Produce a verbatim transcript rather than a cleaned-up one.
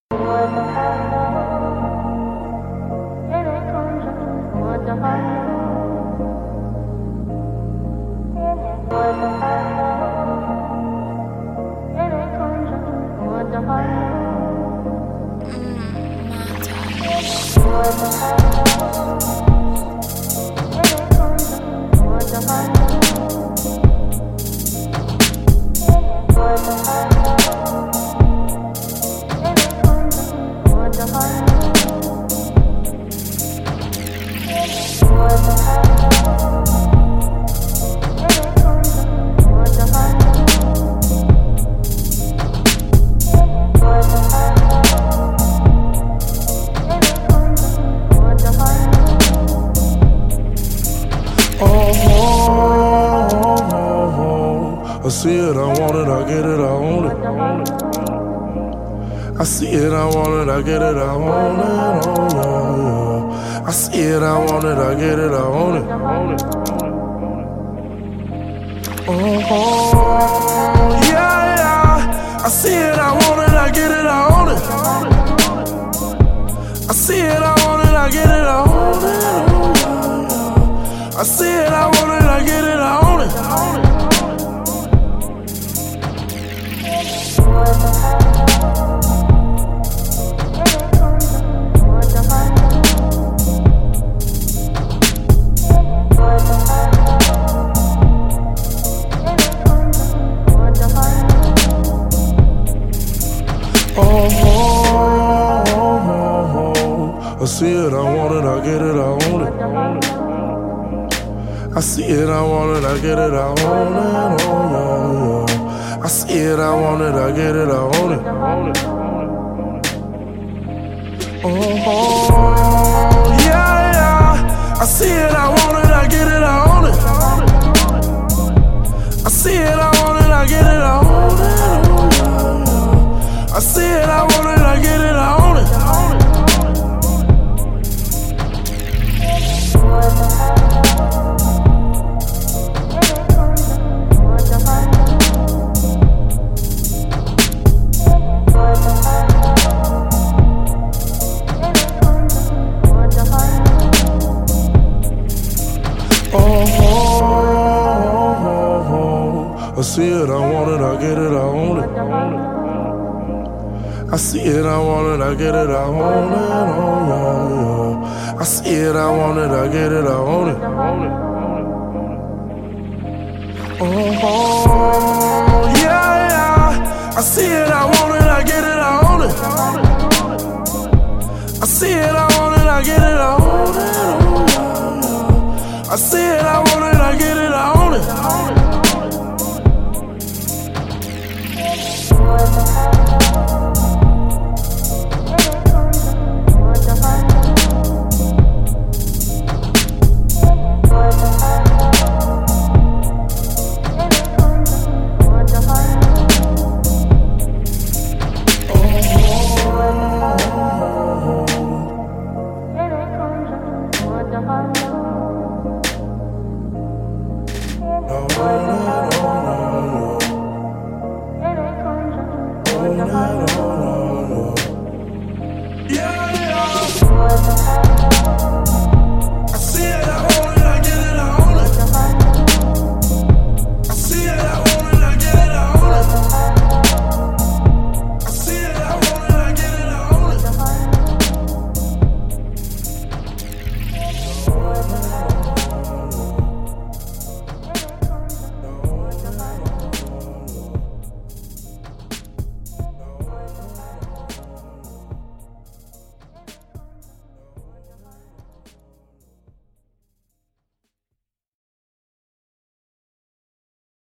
I see it, I want it, I get it, I own it. I see it, I want it, I get it, I own it. Oh, yeah, yeah. I see it, I want it, I get it, I own it. Oh, oh, yeah, yeah. I see it, I want it, I get it, I own it. I see it, I want it, I get it, I own it. Oh, yeah, yeah. I see it, I want it, I get it, I own it. I see it, I want it, I get it, I own it. I see it, I want it, I get it, I own it. Oh, yeah, yeah. I see it, I want it, I get it, I own it. Oh, oh, yeah, yeah. I see it, I want it, I get it, I own it. I see it, I want it, I get it, I own it. Oh, yeah, yeah. I see it, I want it, I get it, I own it. I see it, I want it, I get it, I own it. I see it, I want it, I get it, I own it. Oh, yeah, yeah. I see it, I want it, I get it, I own it. Oh, oh, yeah, yeah. I see it, I want it, I get it, I own it.